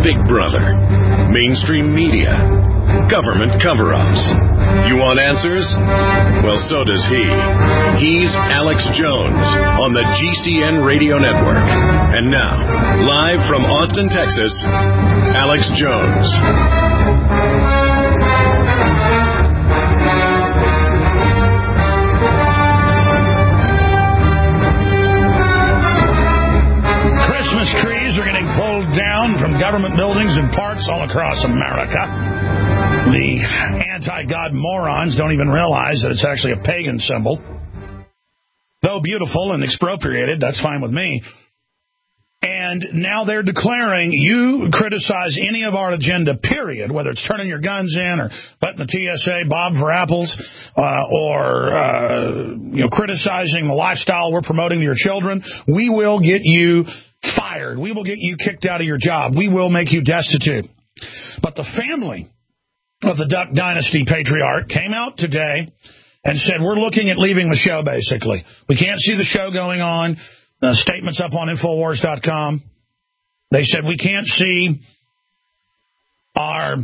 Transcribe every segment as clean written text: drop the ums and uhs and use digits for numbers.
Big Brother, mainstream media, government cover-ups. You want answers? Well, so does he. He's Alex Jones on the GCN Radio Network. And now, live from Austin, Texas, Alex Jones. Christmas trees are getting pulled down from government buildings and parks all across America. The anti-God morons don't even realize that it's actually a pagan symbol. Though beautiful and expropriated, that's fine with me. And now they're declaring you criticize any of our agenda, period, whether it's turning your guns in or butting the TSA, Bob for apples, or criticizing the lifestyle we're promoting to your children, we will get you fired. We will get you kicked out of your job. We will make you destitute. But the family of the Duck Dynasty patriarch came out today and said, we're looking at leaving the show, basically. We can't see the show going on. The statement's up on Infowars.com. They said, we can't see our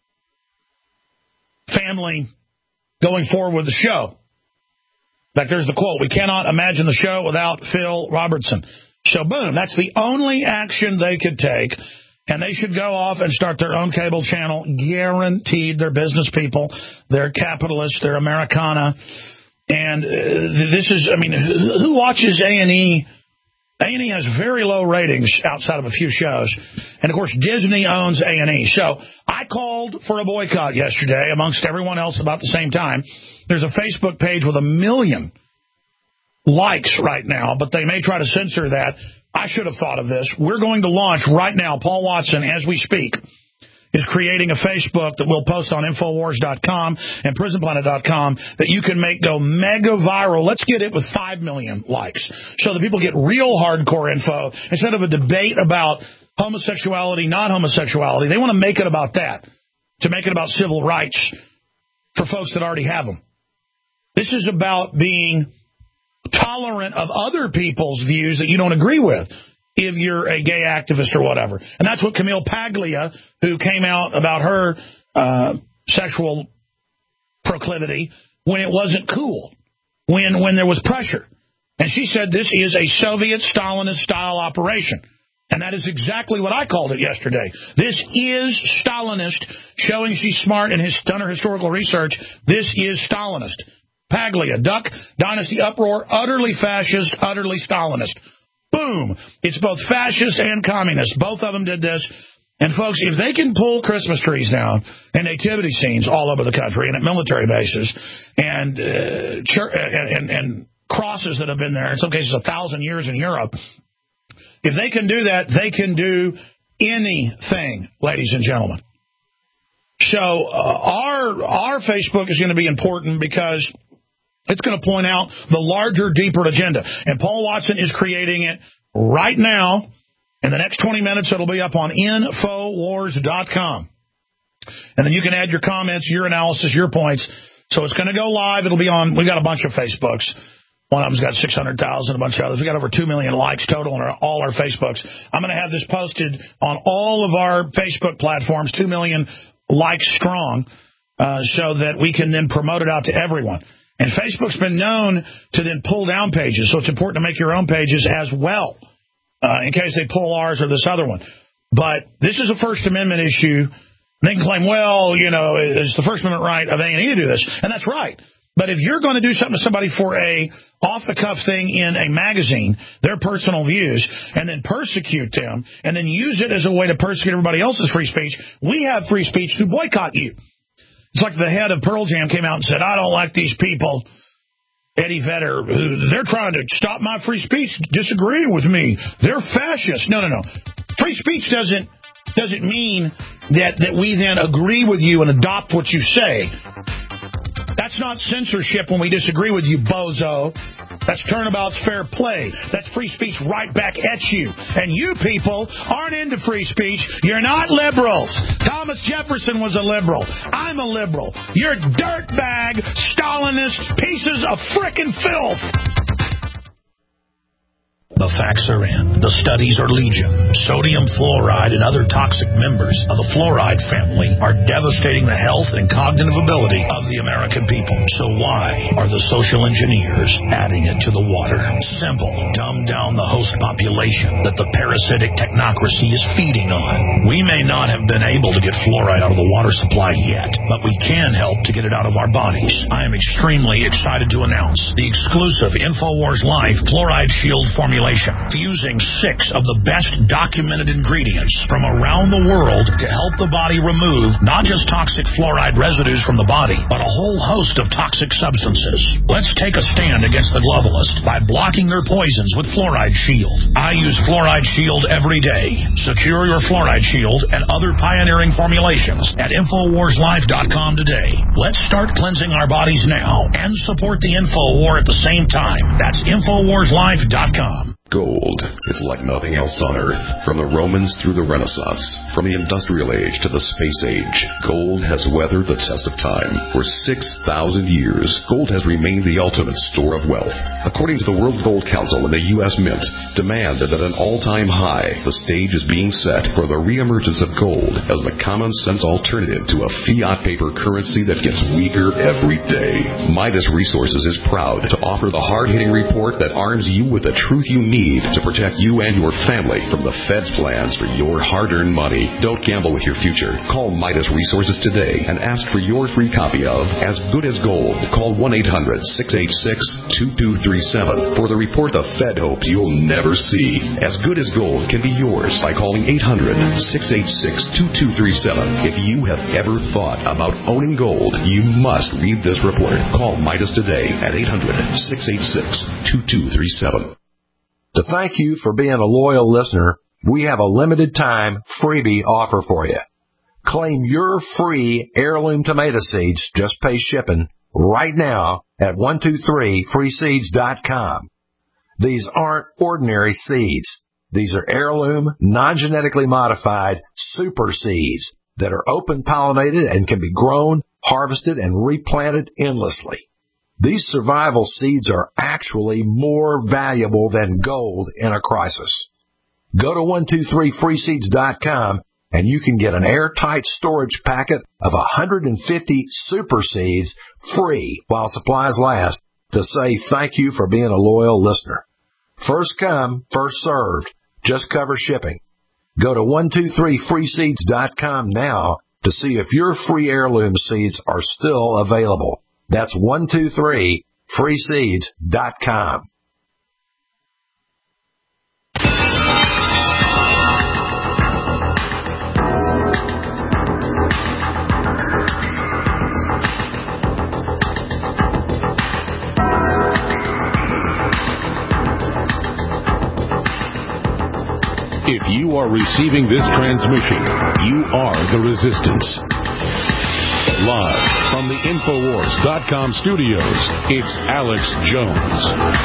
family going forward with the show. In fact, there's the quote, we cannot imagine the show without Phil Robertson. So, boom, that's the only action they could take. And they should go off and start their own cable channel, guaranteed. They're business people. They're capitalists. They're Americana. And this is, who watches A&E? A&E has very low ratings outside of a few shows. And, of course, Disney owns A&E. So I called for a boycott yesterday amongst everyone else about the same time. There's a Facebook page with 1 million likes right now, but they may try to censor that. I should have thought of this. We're going to launch right now. Paul Watson, as we speak, is creating a Facebook that we'll post on Infowars.com and PrisonPlanet.com that you can make go mega viral. Let's get it with 5 million likes so that people get real hardcore info instead of a debate about homosexuality, not homosexuality. They want to make it about that, to make it about civil rights for folks that already have them. This is about being tolerant of other people's views that you don't agree with if you're a gay activist or whatever. And that's what Camille Paglia, who came out about her sexual proclivity when it wasn't cool, when there was pressure. And she said this is a Soviet Stalinist-style operation. And that is exactly what I called it yesterday. This is Stalinist, showing she's smart and has done her historical research. This is Stalinist. Paglia, Duck Dynasty uproar, utterly fascist, utterly Stalinist. Boom. It's both fascist and communist. Both of them did this. And, folks, if they can pull Christmas trees down and nativity scenes all over the country and at military bases and crosses that have been there, in some cases 1,000 years in Europe, if they can do that, they can do anything, ladies and gentlemen. So our Facebook is going to be important because it's going to point out the larger, deeper agenda. And Paul Watson is creating it right now. In the next 20 minutes, it'll be up on Infowars.com. And then you can add your comments, your analysis, your points. So it's going to go live. It'll be on, we've got a bunch of Facebooks. One of them's got 600,000, a bunch of others. We got over 2 million likes total on all our Facebooks. I'm going to have this posted on all of our Facebook platforms, 2 million likes strong, so that we can then promote it out to everyone. And Facebook's been known to then pull down pages, so it's important to make your own pages as well, in case they pull ours or this other one. But this is a First Amendment issue. They can claim, well, it's the First Amendment right of A&E to do this. And that's right. But if you're going to do something to somebody for a off-the-cuff thing in a magazine, their personal views, and then persecute them, and then use it as a way to persecute everybody else's free speech, we have free speech to boycott you. It's like the head of Pearl Jam came out and said, I don't like these people, Eddie Vedder, they're trying to stop my free speech, disagreeing with me. They're fascists. No. Free speech doesn't mean that we then agree with you and adopt what you say. That's not censorship when we disagree with you, bozo. That's turnabout's fair play. That's free speech right back at you. And you people aren't into free speech. You're not liberals. Thomas Jefferson was a liberal. I'm a liberal. You're dirtbag, Stalinist pieces of frickin' filth. The the facts are in. The studies are legion. Sodium fluoride and other toxic members of the fluoride family are devastating the health and cognitive ability of the American people. So why are the social engineers adding it to the water? Simple. Dumb down the host population that the parasitic technocracy is feeding on. We may not have been able to get fluoride out of the water supply yet, but we can help to get it out of our bodies. I am extremely excited to announce the exclusive InfoWars Life Fluoride Shield formulation, fusing 6 of the best documented ingredients from around the world to help the body remove not just toxic fluoride residues from the body, but a whole host of toxic substances. Let's take a stand against the globalists by blocking their poisons with Fluoride Shield. I use Fluoride Shield every day. Secure your Fluoride Shield and other pioneering formulations at InfoWarsLife.com today. Let's start cleansing our bodies now and support the InfoWar at the same time. That's InfoWarsLife.com. Gold. It's like nothing else on Earth. From the Romans through the Renaissance, from the Industrial Age to the Space Age, gold has weathered the test of time. For 6,000 years, gold has remained the ultimate store of wealth. According to the World Gold Council and the U.S. Mint, demand is at an all-time high. The stage is being set for the reemergence of gold as the common-sense alternative to a fiat paper currency that gets weaker every day. Midas Resources is proud to offer the hard-hitting report that arms you with the truth you need to protect you and your family from the Fed's plans for your hard-earned money. Don't gamble with your future. Call Midas Resources today and ask for your free copy of As Good as Gold. Call 1-800-686-2237 for the report the Fed hopes you'll never see. As Good as Gold can be yours by calling 800-686-2237. If you have ever thought about owning gold, you must read this report. Call Midas today at 800-686-2237. To thank you for being a loyal listener, we have a limited time freebie offer for you. Claim your free heirloom tomato seeds, just pay shipping, right now at 123freeseeds.com. These aren't ordinary seeds. These are heirloom, non-genetically modified super seeds that are open pollinated and can be grown, harvested, and replanted endlessly. These survival seeds are actually more valuable than gold in a crisis. Go to 123freeseeds.com and you can get an airtight storage packet of 150 super seeds free while supplies last to say thank you for being a loyal listener. First come, first served. Just cover shipping. Go to 123freeseeds.com now to see if your free heirloom seeds are still available. That's 123freeseeds.com. If you are receiving this transmission, you are the resistance. Live from the Infowars.com studios, it's Alex Jones.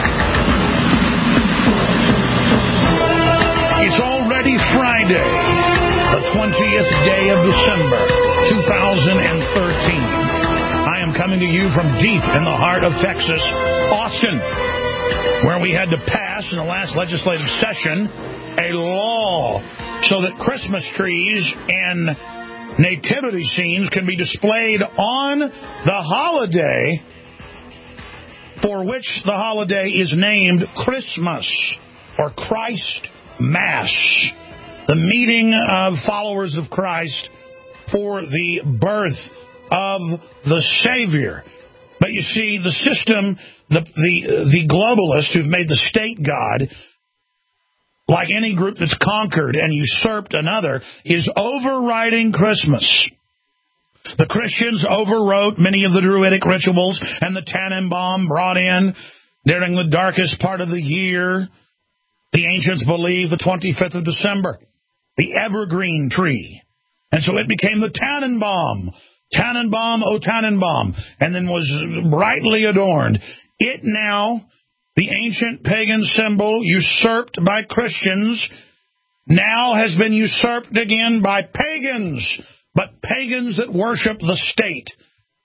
It's already Friday, the 20th day of December, 2013. I am coming to you from deep in the heart of Texas, Austin, where we had to pass in the last legislative session a law so that Christmas trees and nativity scenes can be displayed on the holiday for which the holiday is named Christmas or Christ Mass, the meeting of followers of Christ for the birth of the Savior. But you see, the system, the globalists who've made the state God, like any group that's conquered and usurped another, is overriding Christmas. The Christians overwrote many of the Druidic rituals, and the Tannenbaum brought in during the darkest part of the year. The ancients believed the 25th of December, the evergreen tree. And so it became the Tannenbaum. Tannenbaum, oh Tannenbaum, and then was brightly adorned. It now, the ancient pagan symbol usurped by Christians, now has been usurped again by pagans, but pagans that worship the state.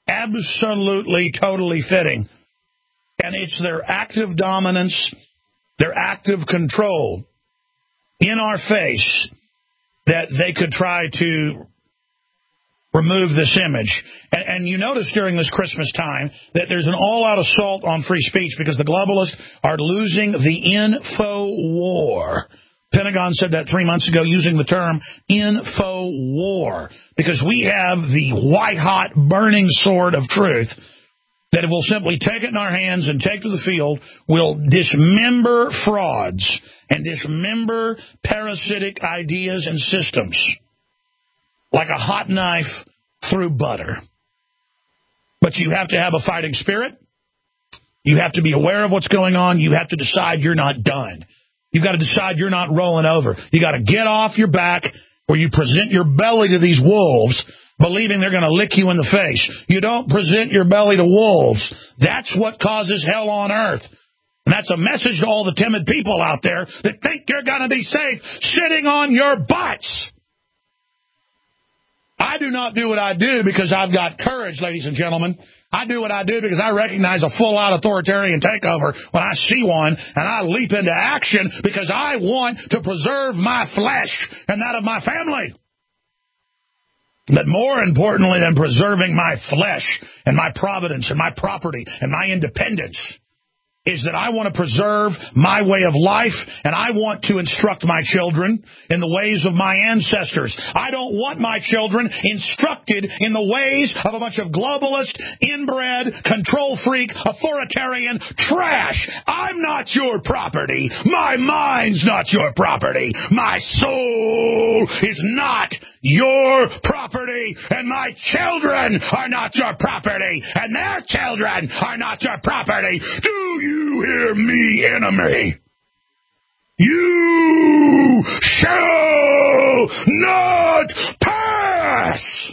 Absolutely, totally fitting. And it's their active dominance their active control in our face that they could try to remove this image. And you notice during this Christmas time that there's an all-out assault on free speech because the globalists are losing the info war. Pentagon said that 3 months ago using the term info war because we have the white-hot burning sword of truth that if we'll simply take it in our hands and take to the field, we'll dismember frauds and dismember parasitic ideas and systems like a hot knife through butter. But you have to have a fighting spirit. You have to be aware of what's going on. You have to decide you're not done. You've got to decide you're not rolling over. You got to get off your back where you present your belly to these wolves, believing they're going to lick you in the face. You don't present your belly to wolves. That's what causes hell on earth. And that's a message to all the timid people out there that think you're going to be safe sitting on your butts. I do not do what I do because I've got courage, ladies and gentlemen. I do what I do because I recognize a full-out authoritarian takeover when I see one, and I leap into action because I want to preserve my flesh and that of my family. But more importantly than preserving my flesh and my providence and my property and my independence is that I want to preserve my way of life, and I want to instruct my children in the ways of my ancestors. I don't want my children instructed in the ways of a bunch of globalist, inbred, control freak, authoritarian trash. I'm not your property. My mind's not your property. My soul is not your property, and my children are not your property, and their children are not your property. Do you hear me, enemy? You shall not pass!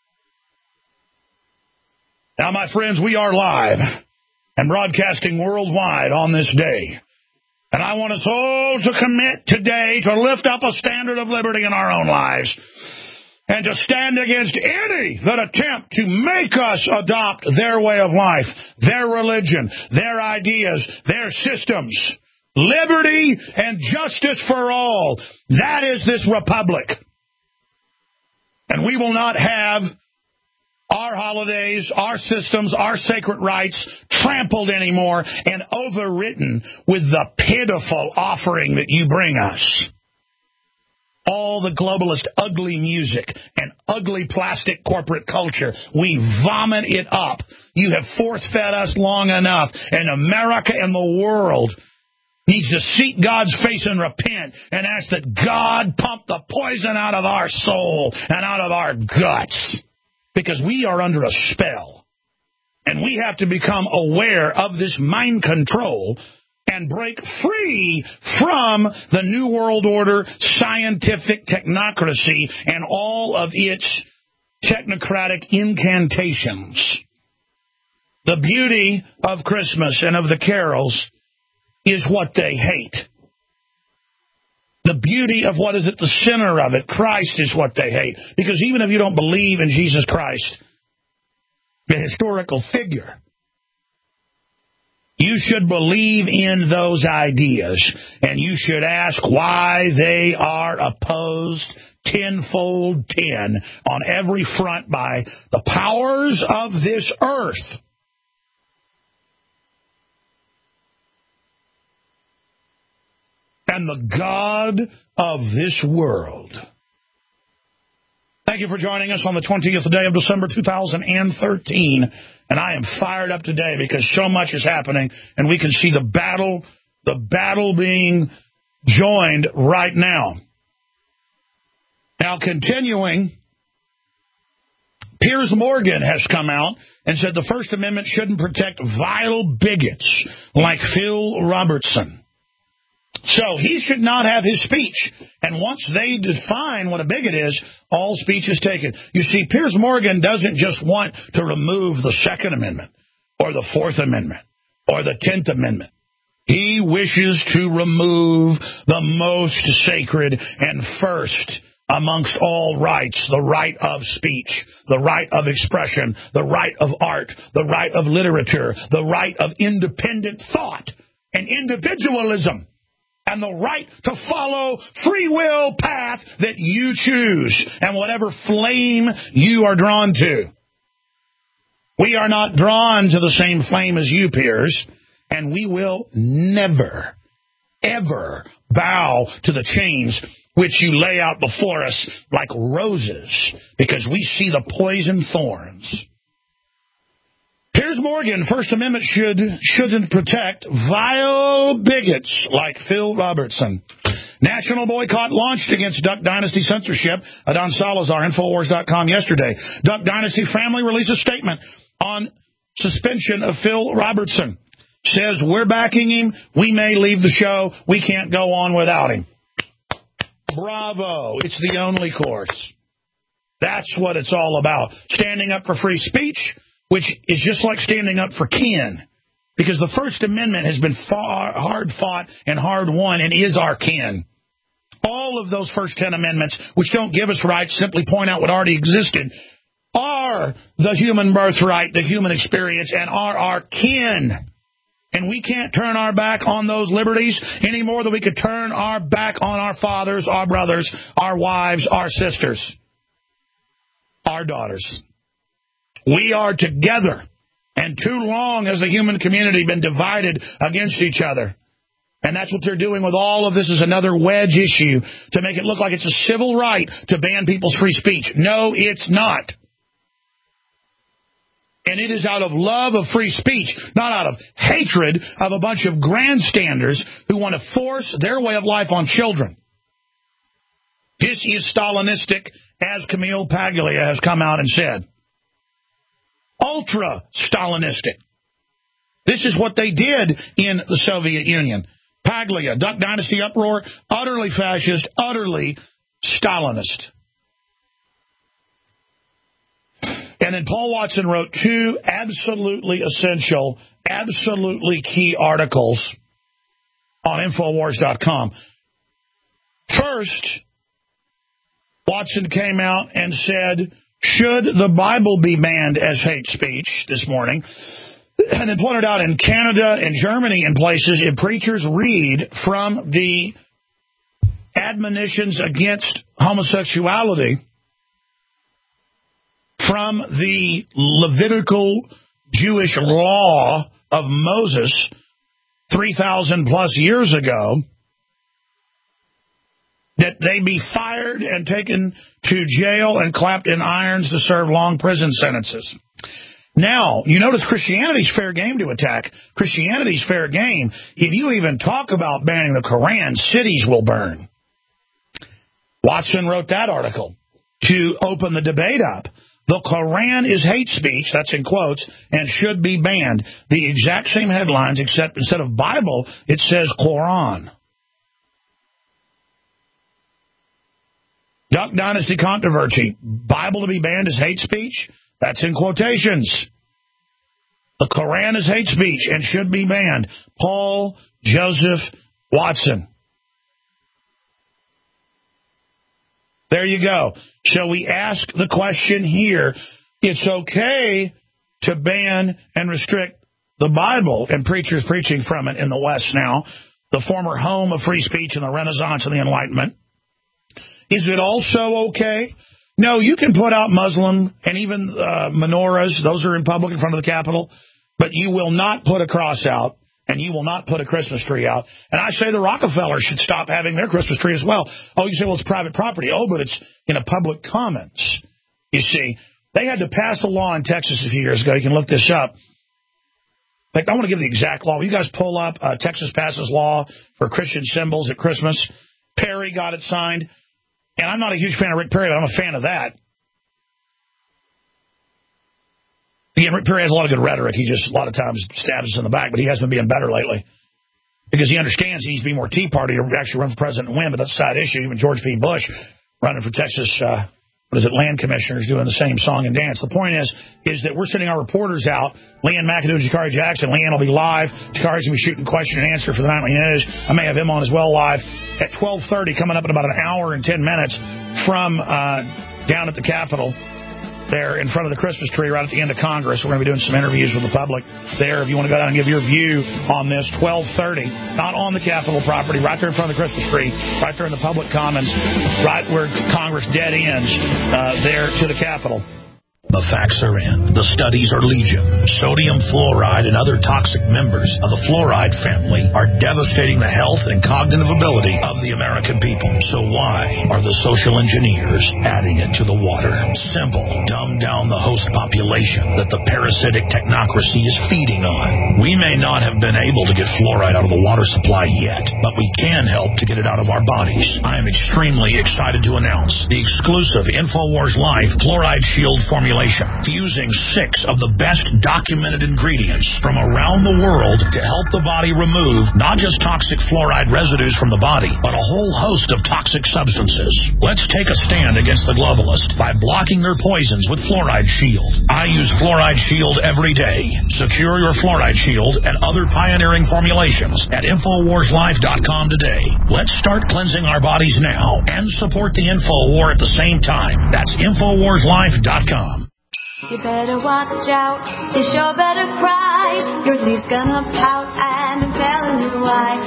Now, my friends, we are live and broadcasting worldwide on this day. And I want us all to commit today to lift up a standard of liberty in our own lives and to stand against any that attempt to make us adopt their way of life, their religion, their ideas, their systems. Liberty and justice for all. That is this republic. And we will not have our holidays, our systems, our sacred rights trampled anymore and overwritten with the pitiful offering that you bring us. All the globalist ugly music and ugly plastic corporate culture, we vomit it up. You have force-fed us long enough, and America and the world needs to seek God's face and repent and ask that God pump the poison out of our soul and out of our guts. Because we are under a spell. And we have to become aware of this mind control and break free from the New World Order, scientific technocracy, and all of its technocratic incantations. The beauty of Christmas and of the carols is what they hate. The beauty of what is at the center of it, Christ, is what they hate. Because even if you don't believe in Jesus Christ, the historical figure, you should believe in those ideas, and you should ask why they are opposed tenfold 10 on every front by the powers of this earth. And the God of this world. Thank you for joining us on the 20th day of December 2013. And I am fired up today because so much is happening, and we can see the battle being joined right now. Now, continuing, Piers Morgan has come out and said the First Amendment shouldn't protect vile bigots like Phil Robertson. So he should not have his speech. And once they define what a bigot is, all speech is taken. You see, Piers Morgan doesn't just want to remove the Second Amendment or the Fourth Amendment or the 10th Amendment. He wishes to remove the most sacred and first amongst all rights, the right of speech, the right of expression, the right of art, the right of literature, the right of independent thought. and individualism and the right to follow free will path that you choose and whatever flame you are drawn to. We are not drawn to the same flame as you, Piers, and we will never, ever bow to the chains which you lay out before us like roses, because we see the poison thorns. Piers Morgan, First Amendment shouldn't protect vile bigots like Phil Robertson. National boycott launched against Duck Dynasty censorship. Adon Salazar, Infowars.com yesterday. Duck Dynasty family released a statement on suspension of Phil Robertson. Says, we're backing him. We may leave the show. We can't go on without him. Bravo. It's the only course. That's what it's all about. Standing up for free speech, which is just like standing up for kin. Because the First Amendment has been hard fought and hard won and is our kin. All of those first 10 amendments, which don't give us rights, simply point out what already existed, are the human birthright, the human experience, and are our kin. And we can't turn our back on those liberties any more than we could turn our back on our fathers, our brothers, our wives, our sisters, our daughters. We are together, and too long has the human community been divided against each other. And that's what they're doing with all of this, is another wedge issue to make it look like it's a civil right to ban people's free speech. No, it's not. And it is out of love of free speech, not out of hatred of a bunch of grandstanders who want to force their way of life on children. This is Stalinistic, as Camille Paglia has come out and said. Ultra-Stalinistic. This is what they did in the Soviet Union. Paglia, Duck Dynasty uproar, utterly fascist, utterly Stalinist. And then Paul Watson wrote 2 absolutely essential, absolutely key articles on Infowars.com. First, Watson came out and said, should the Bible be banned as hate speech this morning? And then pointed out in Canada and Germany and places, if preachers read from the admonitions against homosexuality from the Levitical Jewish law of Moses 3,000 plus years ago, that they be fired and taken to jail and clapped in irons to serve long prison sentences. Now, you notice Christianity's fair game to attack. Christianity's fair game. If you even talk about banning the Koran, cities will burn. Watson wrote that article to open the debate up. The Koran is hate speech, that's in quotes, and should be banned. The exact same headlines, except instead of Bible, it says Quran. Duck Dynasty controversy. Bible to be banned as hate speech? That's in quotations. The Koran is hate speech and should be banned. Paul Joseph Watson. There you go. So we ask the question here, it's okay to ban and restrict the Bible and preachers preaching from it in the West now, the former home of free speech in the Renaissance and the Enlightenment. Is it also okay? No, you can put out Muslim and even menorahs. Those are in public in front of the Capitol. But you will not put a cross out, and you will not put a Christmas tree out. And I say the Rockefellers should stop having their Christmas tree as well. Oh, you say, well, it's private property. Oh, but it's in a public commons. You see, they had to pass a law in Texas a few years ago. You can look this up. In fact, I want to give the exact law. Will you guys pull up Texas passes law for Christian symbols at Christmas? Perry got it signed. And I'm not a huge fan of Rick Perry, but I'm a fan of that. Again, Rick Perry has a lot of good rhetoric. He just a lot of times stabs us in the back, but he has been being better lately. Because he understands he needs to be more Tea Party to actually run for president and win, but that's a side issue. Even George P. Bush running for Texas, land commissioners doing the same song and dance. The point is that we're sending our reporters out, Leanne McAdoo and Jakari Jackson. Leanne will be live. Jakari's going to be shooting question and answer for the Nightly News. I may have him on as well live at 12:30, coming up in about an hour and 10 minutes from down at the Capitol. there in front of the Christmas tree right at the end of Congress. We're going to be doing some interviews with the public there. If you want to go down and give your view on this, 12:30, not on the Capitol property, right there in front of the Christmas tree, right there in the public commons, right where Congress dead ends, there to the Capitol. The facts are in. The studies are legion. Sodium fluoride and other toxic members of the fluoride family are devastating the health and cognitive ability of the American people. So why are the social engineers adding it to the water? Simple. Dumb down the host population that the parasitic technocracy is feeding on. We may not have been able to get fluoride out of the water supply yet, but we can help to get it out of our bodies. I am extremely excited to announce the exclusive InfoWars Life Fluoride Shield formulation, fusing 6 of the best documented ingredients from around the world to help the body remove not just toxic fluoride residues from the body, but a whole host of toxic substances. Let's take a stand against the globalists by blocking their poisons with Fluoride Shield. I use Fluoride Shield every day. Secure your Fluoride Shield and other pioneering formulations at InfoWarsLife.com today. Let's start cleansing our bodies now and support the Info War at the same time. That's InfoWarsLife.com. You better watch out, you sure better cry. Your thief's gonna pout, and I'm telling you why.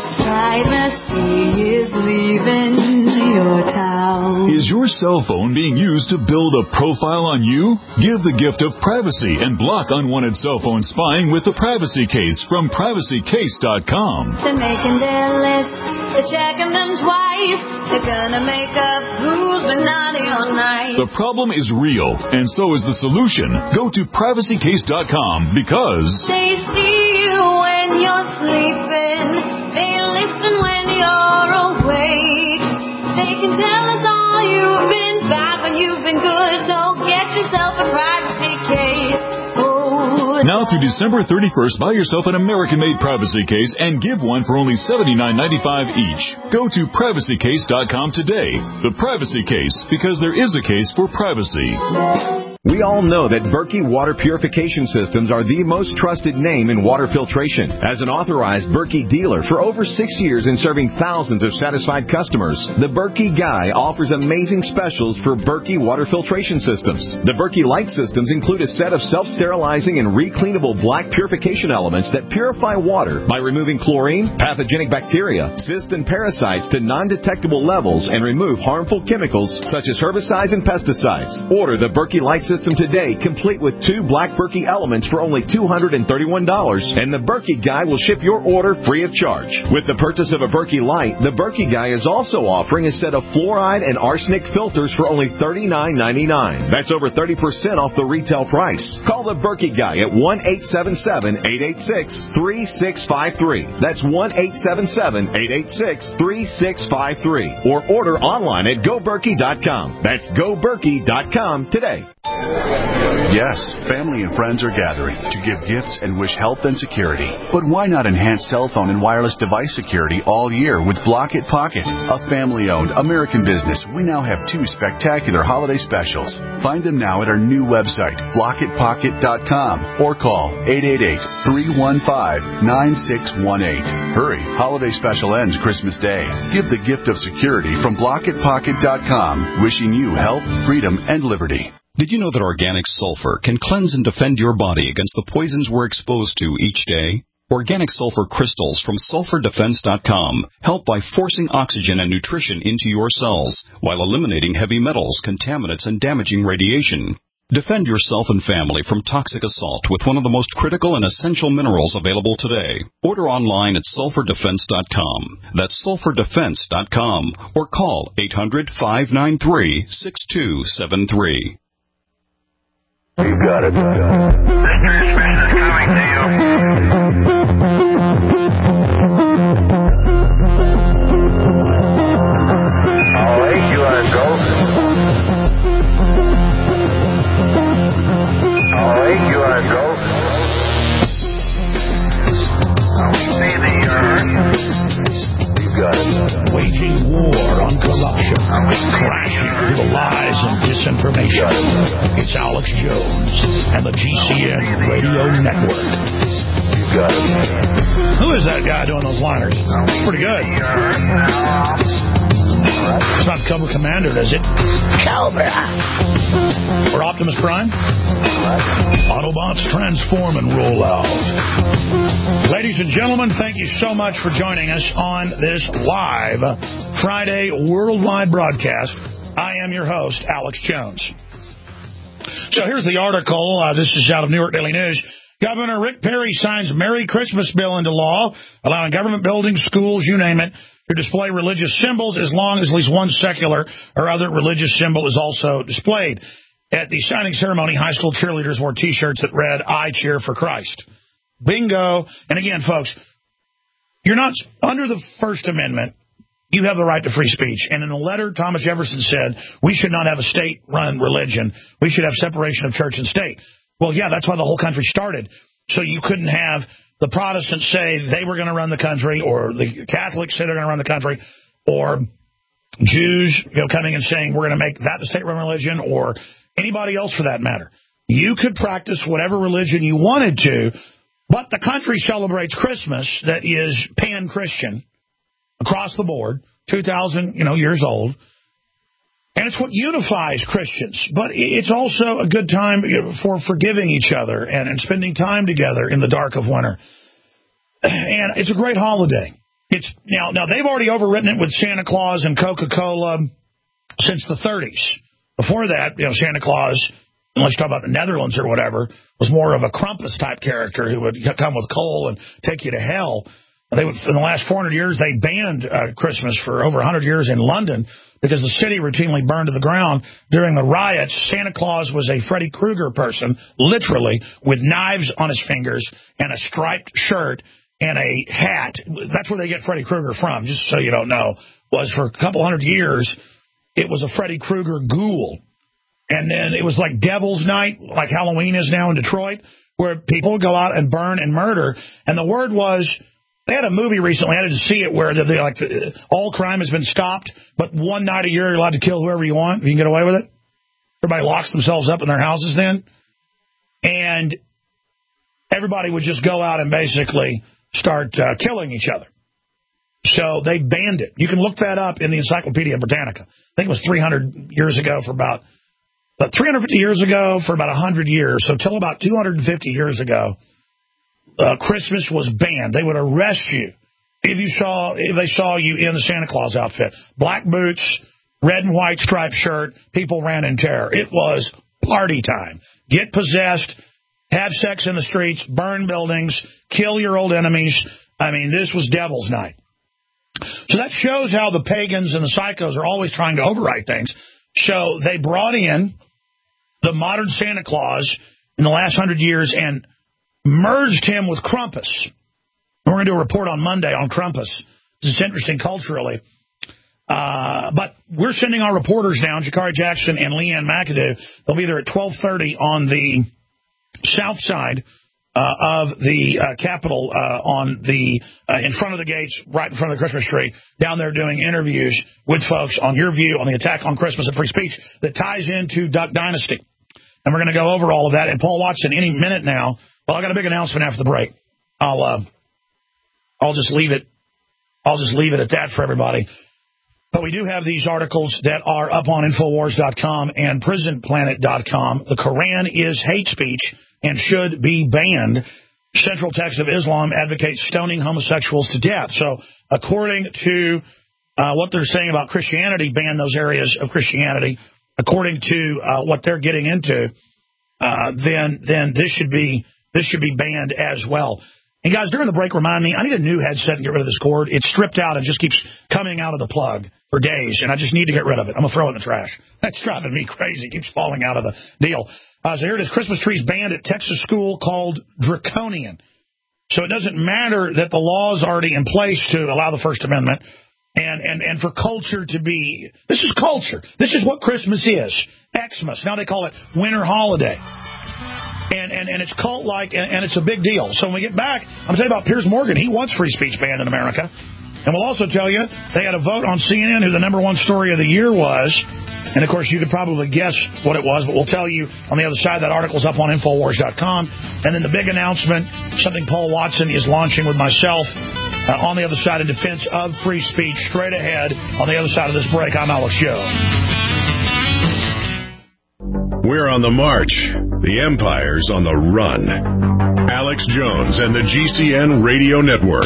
Privacy is leaving your town. Is your cell phone being used to build a profile on you? Give the gift of privacy and block unwanted cell phone spying with the Privacy Case from PrivacyCase.com. They're making their list, they're checking them twice. They're gonna make up who's been naughty all night. The problem is real, and so is the solution. Go to PrivacyCase.com because they see you when you're sleeping. They listen when you're awake. They can tell us all you've been bad when you've been good. So get yourself a privacy case. Now through December 31st, buy yourself an American-made privacy case and give one for only $79.95 each. Go to PrivacyCase.com today. The Privacy Case, because there is a case for privacy. We all know that Berkey Water Purification Systems are the most trusted name in water filtration. As an authorized Berkey dealer for over 6 years and serving thousands of satisfied customers, the Berkey Guy offers amazing specials for Berkey Water Filtration Systems. The Berkey Light Systems include a set of self-sterilizing and recleanable black purification elements that purify water by removing chlorine, pathogenic bacteria, cysts, and parasites to non-detectable levels and remove harmful chemicals such as herbicides and pesticides. Order the Berkey Light System today, complete with 2 black Berkey elements for only $231, and the Berkey Guy will ship your order free of charge. With the purchase of a Berkey Light, the Berkey Guy is also offering a set of fluoride and arsenic filters for only $39.99. That's over 30% off the retail price. Call the Berkey Guy at 1-877-886-3653. That's 1-877-886-3653. Or order online at GoBerkey.com. That's GoBerkey.com today. Yes, family and friends are gathering to give gifts and wish health and security. But why not enhance cell phone and wireless device security all year with Block It Pocket, a family-owned American business? We now have 2 spectacular holiday specials. Find them now at our new website, blockitpocket.com, or call 888-315-9618. Hurry, holiday special ends Christmas Day. Give the gift of security from blockitpocket.com, wishing you health, freedom, and liberty. Did you know that organic sulfur can cleanse and defend your body against the poisons we're exposed to each day? Organic sulfur crystals from SulfurDefense.com help by forcing oxygen and nutrition into your cells while eliminating heavy metals, contaminants, and damaging radiation. Defend yourself and family from toxic assault with one of the most critical and essential minerals available today. Order online at SulfurDefense.com. That's SulfurDefense.com, or call 800-593-6273. You got it. This transmission is coming to you. All right, you want to go? All right, you want to go? We see the Earth. You got it. Waging war on corruption, crashing through the lies and disinformation. It's Alex Jones and the GCN Radio Network. You got it. Who is that guy doing those liners? Pretty good. It's not Cobra Commander, is it? Cobra! Or Optimus Prime? Autobots transform and roll out. Ladies and gentlemen, thank you so much for joining us on this live Friday worldwide broadcast. I am your host, Alex Jones. So here's the article. This is out of New York Daily News. Governor Rick Perry signs Merry Christmas bill into law, allowing government buildings, schools, you name it, to display religious symbols as long as at least one secular or other religious symbol is also displayed. At the signing ceremony, high school cheerleaders wore T-shirts that read, "I cheer for Christ." Bingo. And again, folks, you're not under the First Amendment. You have the right to free speech. And in a letter, Thomas Jefferson said, we should not have a state-run religion. We should have separation of church and state. Well, yeah, that's why the whole country started. So you couldn't have the Protestants say they were going to run the country, or the Catholics say they're going to run the country, or Jews coming and saying we're going to make that the state-run religion, or anybody else for that matter. You could practice whatever religion you wanted to, but the country celebrates Christmas that is pan-Christian across the board, 2,000 years old. And it's what unifies Christians. But it's also a good time for forgiving each other and spending time together in the dark of winter. And it's a great holiday. It's now they've already overwritten it with Santa Claus and Coca-Cola since the 30s. Before that, Santa Claus, unless you talk about the Netherlands or whatever, was more of a Krampus-type character who would come with coal and take you to hell. In the last 400 years, they banned Christmas for over 100 years in London because the city routinely burned to the ground during the riots. Santa Claus was a Freddy Krueger person, literally, with knives on his fingers and a striped shirt and a hat. That's where they get Freddy Krueger from, just so you don't know, was for a couple hundred years, it was a Freddy Krueger ghoul. And then it was like Devil's Night, like Halloween is now in Detroit, where people would go out and burn and murder. And the word was, they had a movie recently, I didn't see it, where all crime has been stopped, but one night a year you're allowed to kill whoever you want if you can get away with it. Everybody locks themselves up in their houses then. And everybody would just go out and basically start killing each other. So they banned it. You can look that up in the Encyclopedia Britannica. I think it was 300 years ago for about 350 years ago for about 100 years. So till about 250 years ago, Christmas was banned. They would arrest you if they saw you in the Santa Claus outfit. Black boots, red and white striped shirt, people ran in terror. It was party time. Get possessed, have sex in the streets, burn buildings, kill your old enemies. I mean, this was Devil's Night. So that shows how the pagans and the psychos are always trying to overwrite things. So they brought in the modern Santa Claus in the last 100 years and merged him with Krampus. We're going to do a report on Monday on Krampus. This is interesting culturally. But we're sending our reporters down, Jakari Jackson and Leanne McAdoo. They'll be there at 12:30 on the south side of the Capitol, in front of the gates, right in front of the Christmas tree, down there doing interviews with folks on your view on the attack on Christmas and free speech that ties into Duck Dynasty. And we're going to go over all of that. And Paul Watson, any minute now. Well, I got a big announcement after the break. I'll just leave it. I'll just leave it at that for everybody. But we do have these articles that are up on Infowars.com and PrisonPlanet.com. The Quran is hate speech and should be banned. Central Text of Islam advocates stoning homosexuals to death. So according to what they're saying about Christianity, ban those areas of Christianity. According to what they're getting into, then this should be banned as well. And guys, during the break, remind me, I need a new headset and get rid of this cord. It's stripped out and just keeps coming out of the plug for days, and I just need to get rid of it. I'm going to throw it in the trash. That's driving me crazy. It keeps falling out of the deal. So here it is. Christmas trees banned at Texas school called Draconian. So it doesn't matter that the law is already in place to allow the First Amendment and for culture to be, this is culture. This is what Christmas is. Xmas. Now they call it winter holiday. And it's cult-like, and it's a big deal. So when we get back, I'm going to tell you about Piers Morgan. He wants free speech banned in America. And we'll also tell you they had a vote on CNN who the #1 story of the year was. And, of course, you could probably guess what it was, but we'll tell you on the other side. That article's up on Infowars.com. And then the big announcement, something Paul Watson is launching with myself on the other side in defense of free speech. Straight ahead on the other side of this break. I'm Alex Jones. We're on the march. The empire's on the run. Alex Jones and the GCN Radio Network.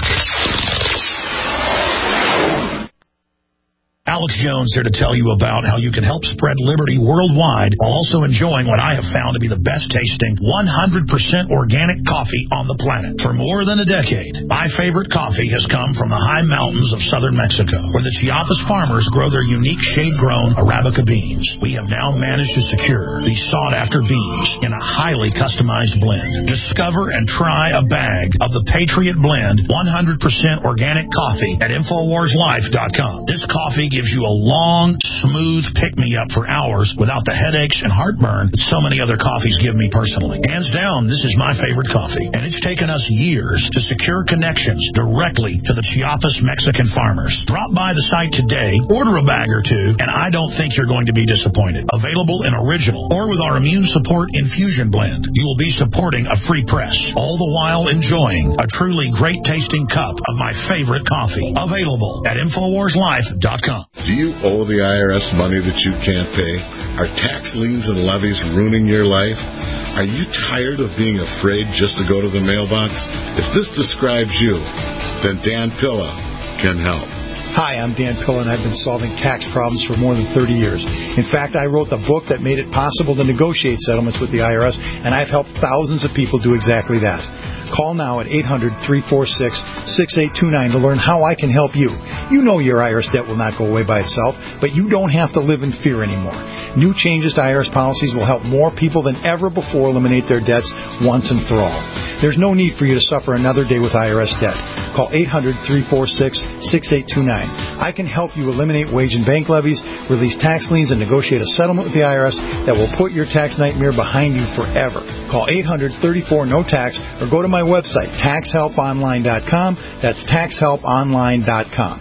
Alex Jones here to tell you about how you can help spread liberty worldwide while also enjoying what I have found to be the best tasting 100% organic coffee on the planet. For more than a decade, my favorite coffee has come from the high mountains of southern Mexico, where the Chiapas farmers grow their unique shade-grown Arabica beans. We have now managed to secure these sought-after beans in a highly customized blend. Discover and try a bag of the Patriot Blend 100% organic coffee at InfoWarsLife.com. This coffee gives you a long, smooth pick-me-up for hours without the headaches and heartburn that so many other coffees give me personally. Hands down, this is my favorite coffee, and it's taken us years to secure connections directly to the Chiapas Mexican farmers. Drop by the site today, order a bag or two, and I don't think you're going to be disappointed. Available in original or with our immune support infusion blend. You will be supporting a free press, all the while enjoying a truly great-tasting cup of my favorite coffee. Available at InfoWarsLife.com. Do you owe the IRS money that you can't pay? Are tax liens and levies ruining your life? Are you tired of being afraid just to go to the mailbox? If this describes you, then Dan Pilla can help. Hi, I'm Dan Pilla, and I've been solving tax problems for more than 30 years. In fact, I wrote the book that made it possible to negotiate settlements with the IRS, and I've helped thousands of people do exactly that. Call now at 800-346-6829 to learn how I can help you. You know your IRS debt will not go away by itself, but you don't have to live in fear anymore. New changes to IRS policies will help more people than ever before eliminate their debts once and for all. There's no need for you to suffer another day with IRS debt. Call 800-346-6829. I can help you eliminate wage and bank levies, release tax liens, and negotiate a settlement with the IRS that will put your tax nightmare behind you forever. Call 800-34-NO-TAX or go to my website, TaxHelpOnline.com. That's TaxHelpOnline.com.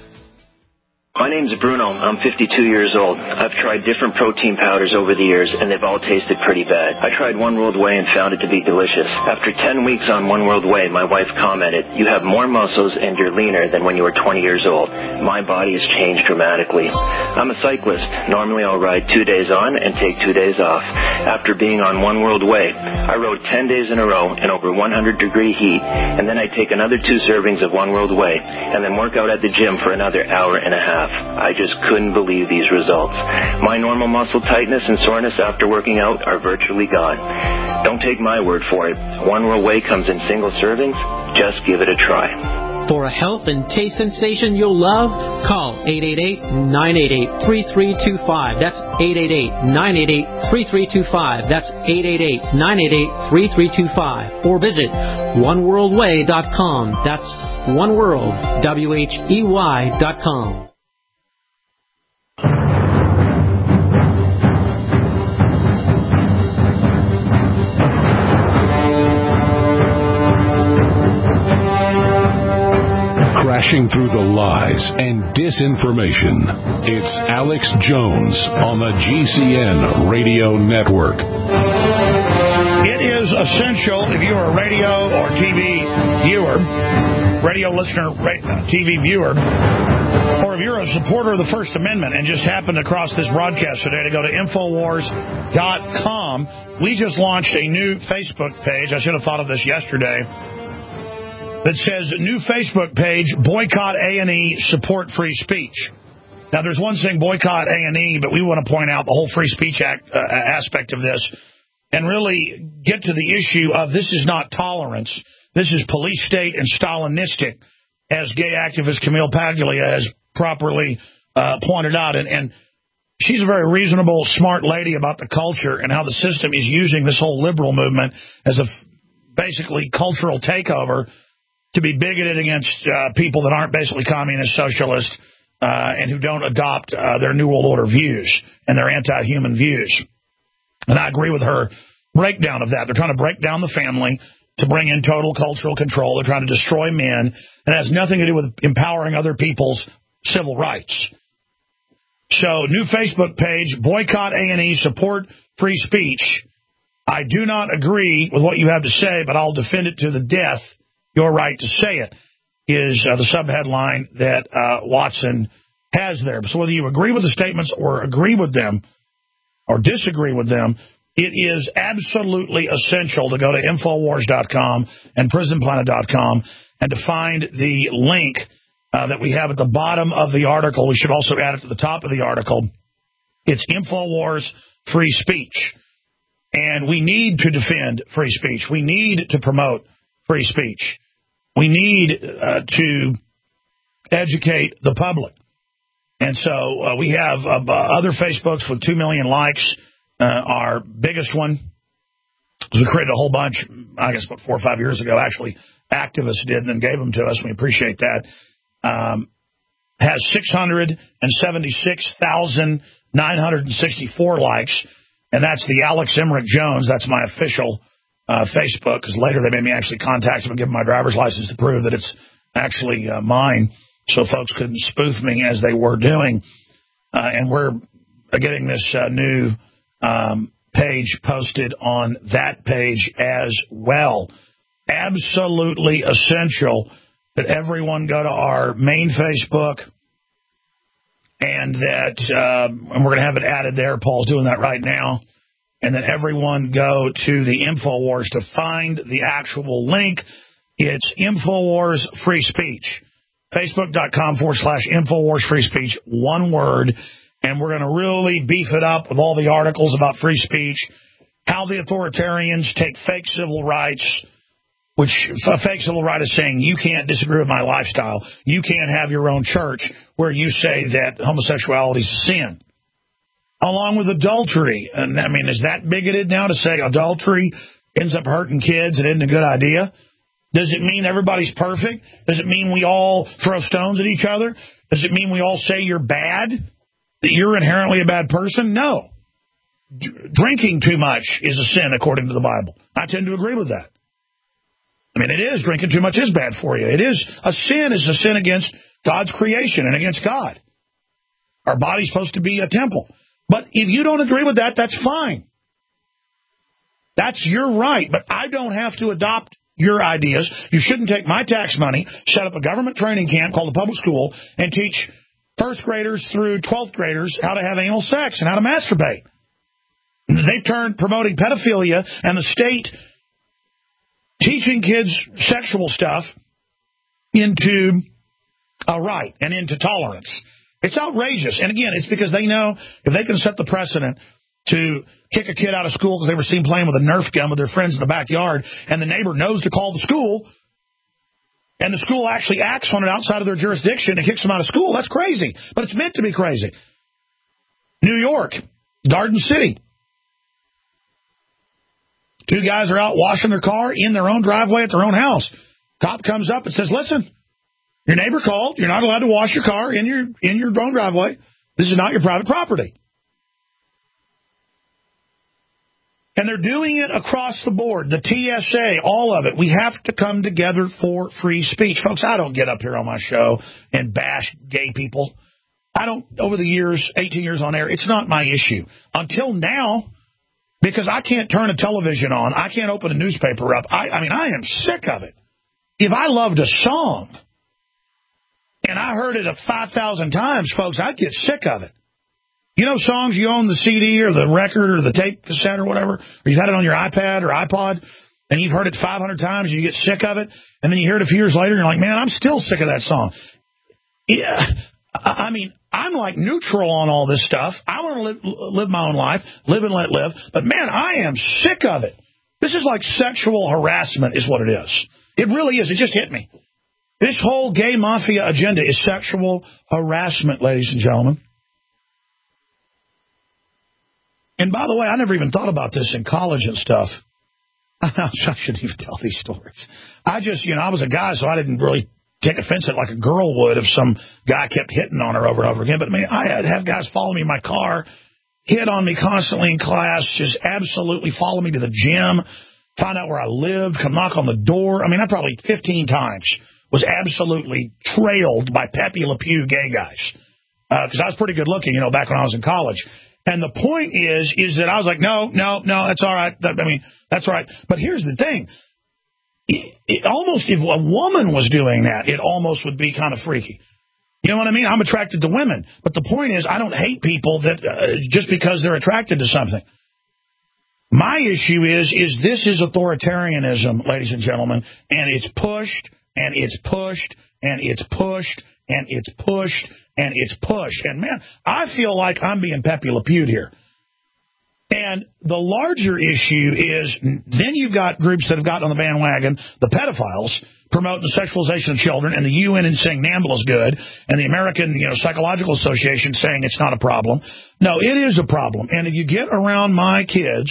My name's Bruno. I'm 52 years old. I've tried different protein powders over the years, and they've all tasted pretty bad. I tried One World Whey and found it to be delicious. After 10 weeks on One World Whey, my wife commented, "You have more muscles and you're leaner than when you were 20 years old." My body has changed dramatically. I'm a cyclist. Normally I'll ride 2 days on and take 2 days off. After being on One World Whey, I rode 10 days in a row in over 100-degree heat, and then I take another 2 servings of One World Whey, and then work out at the gym for another hour and a half. I just couldn't believe these results. My normal muscle tightness and soreness after working out are virtually gone. Don't take my word for it. One World Whey comes in single servings. Just give it a try. For a health and taste sensation you'll love, call 888-988-3325. That's 888-988-3325. That's 888-988-3325. Or visit oneworldwhey.com. That's oneworld.com. Crashing through the lies and disinformation. It's Alex Jones on the GCN Radio Network. It is essential if you are a radio or TV viewer, radio listener, TV viewer, or if you're a supporter of the First Amendment and just happened to cross this broadcast today to go to Infowars.com, we just launched a new Facebook page. I should have thought of this yesterday. That says, new Facebook page, Boycott A&E, Support Free Speech. Now, there's one thing, boycott A&E, but we want to point out the whole free speech aspect of this and really get to the issue of this is not tolerance. This is police state and Stalinistic, as gay activist Camille Paglia has properly pointed out. And she's a very reasonable, smart lady about the culture and how the system is using this whole liberal movement as a basically cultural takeover to be bigoted against people that aren't basically communist, socialist, and who don't adopt their New World Order views and their anti-human views. And I agree with her breakdown of that. They're trying to break down the family to bring in total cultural control. They're trying to destroy men. And it has nothing to do with empowering other people's civil rights. So, new Facebook page, Boycott A&E, Support Free Speech. I do not agree with what you have to say, but I'll defend it to the death. Your right to say it. is the subheadline that Watson has there. So whether you agree with the statements or agree with them or disagree with them, it is absolutely essential to go to Infowars.com and PrisonPlanet.com and to find the link that we have at the bottom of the article. We should also add it to the top of the article. It's Infowars Free Speech. And we need to defend free speech. We need to promote free speech. We need to educate the public. And so we have other Facebooks with 2 million likes. Our biggest one, we created a whole bunch, I guess, about 4 or 5 years ago. Actually, activists did and then gave them to us. We appreciate that. Has 676,964 likes. And that's the Alex Emmerich Jones. That's my official Facebook, because later they made me actually contact them and give them my driver's license to prove that it's actually mine, so folks couldn't spoof me as they were doing. And we're getting this new page posted on that page as well. Absolutely essential that everyone go to our main Facebook, and that and we're going to have it added there. Paul's doing that right now. And then everyone go to the Infowars to find the actual link. It's Infowars Free Speech. Facebook.com/Infowars Free Speech. One word. And we're going to really beef it up with all the articles about free speech, how the authoritarians take fake civil rights, which a fake civil right is saying you can't disagree with my lifestyle. You can't have your own church where you say that homosexuality is a sin. Along with adultery. And I mean, is that bigoted now to say adultery ends up hurting kids and isn't a good idea? Does it mean everybody's perfect? Does it mean we all throw stones at each other? Does it mean we all say you're bad? That you're inherently a bad person? No. Drinking too much is a sin according to the Bible. I tend to agree with that. I mean, it is. Drinking too much is bad for you. It is. A sin is a sin against God's creation and against God. Our body's supposed to be a temple. But if you don't agree with that, that's fine. That's your right. But I don't have to adopt your ideas. You shouldn't take my tax money, set up a government training camp called a public school, and teach first graders through 12th graders how to have anal sex and how to masturbate. They've turned promoting pedophilia and the state teaching kids sexual stuff into a right and into tolerance. It's outrageous. And again, it's because they know if they can set the precedent to kick a kid out of school because they were seen playing with a Nerf gun with their friends in the backyard, and the neighbor knows to call the school, and the school actually acts on it outside of their jurisdiction and kicks them out of school, that's crazy. But it's meant to be crazy. New York, Garden City. 2 guys are out washing their car in their own driveway at their own house. Cop comes up and says, listen, your neighbor called. You're not allowed to wash your car in your own driveway. This is not your private property. And they're doing it across the board. The TSA, all of it. We have to come together for free speech. Folks, I don't get up here on my show and bash gay people. I don't, over the years, 18 years on air, it's not my issue. Until now, because I can't turn a television on. I can't open a newspaper up. I mean, I am sick of it. If I loved a song and I heard it 5,000 times, folks, I'd get sick of it. You know songs you own the CD or the record or the tape cassette or whatever, or you've had it on your iPad or iPod, and you've heard it 500 times and you get sick of it, and then you hear it a few years later and you're like, man, I'm still sick of that song. Yeah, I mean, I'm like neutral on all this stuff. I want to live my own life, live and let live, but man, I am sick of it. This is like sexual harassment is what it is. It really is. It just hit me. This whole gay mafia agenda is sexual harassment, ladies and gentlemen. And by the way, I never even thought about this in college and stuff. I shouldn't even tell these stories. I just, I was a guy, so I didn't really take offense at it like a girl would if some guy kept hitting on her over and over again. But I mean, I had have guys follow me in my car, hit on me constantly in class, just absolutely follow me to the gym, find out where I lived, come knock on the door. I mean, I probably 15 times was absolutely trailed by Pepe Le Pew gay guys. Because I was pretty good looking, back when I was in college. And the point is that I was like, no, that's all right. I mean, that's all right. But here's the thing. Almost if a woman was doing that, it almost would be kind of freaky. You know what I mean? I'm attracted to women. But the point is, I don't hate people that just because they're attracted to something. My issue is this is authoritarianism, ladies and gentlemen, and it's pushed, and it's pushed, and it's pushed, and it's pushed, and it's pushed. And, man, I feel like I'm being Pepe Le Pew here. And the larger issue is then you've got groups that have gotten on the bandwagon, the pedophiles, promoting the sexualization of children, and the UN and saying NAMBLA is good, and the American Psychological Association saying it's not a problem. No, it is a problem. And if you get around my kids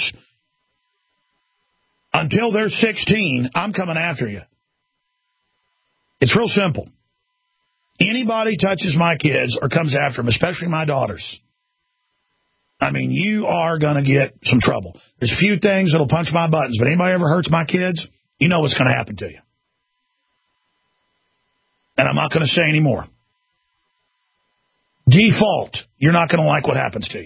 until they're 16, I'm coming after you. It's real simple. Anybody touches my kids or comes after them, especially my daughters, I mean, you are going to get some trouble. There's a few things that'll punch my buttons, but anybody ever hurts my kids, you know what's going to happen to you. And I'm not going to say any more. Default, you're not going to like what happens to you.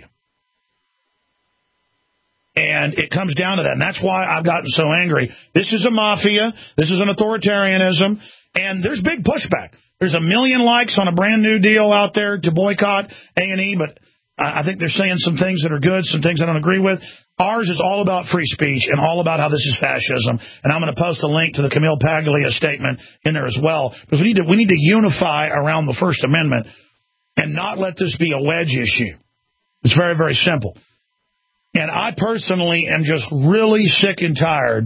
And it comes down to that. And that's why I've gotten so angry. This is a mafia. This is an authoritarianism. And there's big pushback. There's 1 million likes on a brand new deal out there to boycott A&E, but I think they're saying some things that are good, some things I don't agree with. Ours is all about free speech and all about how this is fascism. And I'm going to post a link to the Camille Paglia statement in there as well, because we need to unify around the First Amendment and not let this be a wedge issue. It's very, very simple. And I personally am just really sick and tired